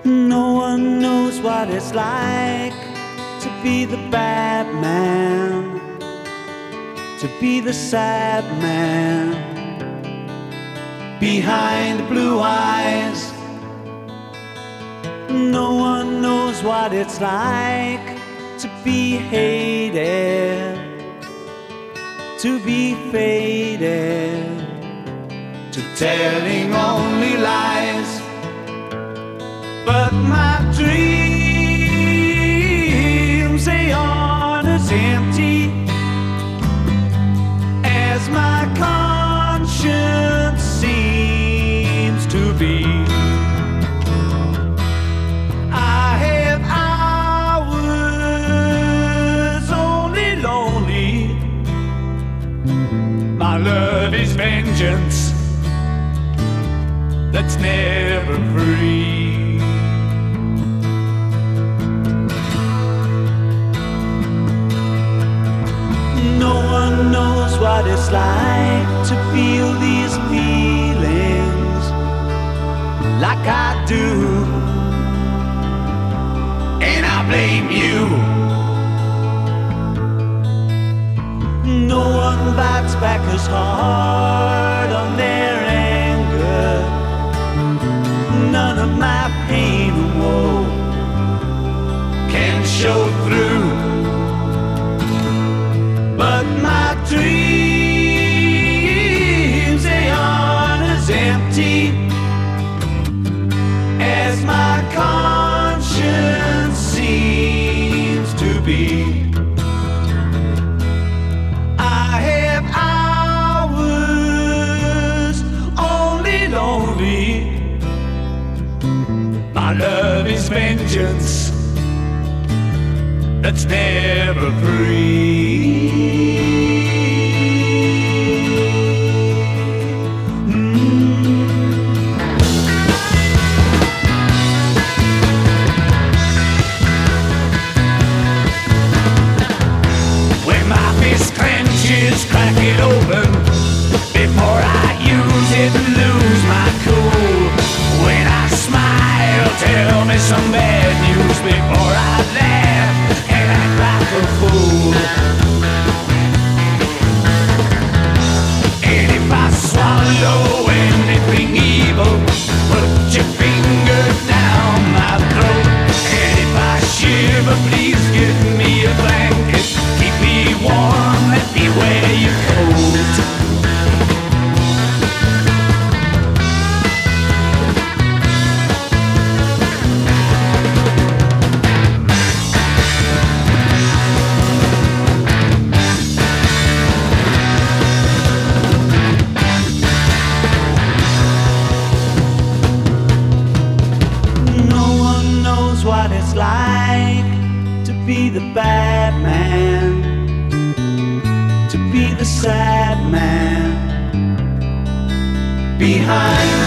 No one knows what it's like to be the bad man, to be the sad man behind the blue eyes. No one knows what it's like to be hated, to be faded, to telling only lies. But my dreams, they aren't as empty as my conscience seems to be. I have hours only lonely. My love is vengeance that's never free. No one knows what it's like to feel these feelings like I do, and I blame you. No one bites back as hard on their anger. None of my pain and woe can show through. But my dreams, they aren't as empty as my conscience seems to be. I have hours only lonely. My love is vengeance that's never free. When my fist clenches, crack it open before I use it and lose my cool. When I smile, tell me some bad news before I laugh and act like a fool. And if I swallow anything evil, put your finger down my throat. And if I shiver, please give me a blanket. Keep me warm, let me wear your coat. What it's like to be the bad man, to be the sad man behind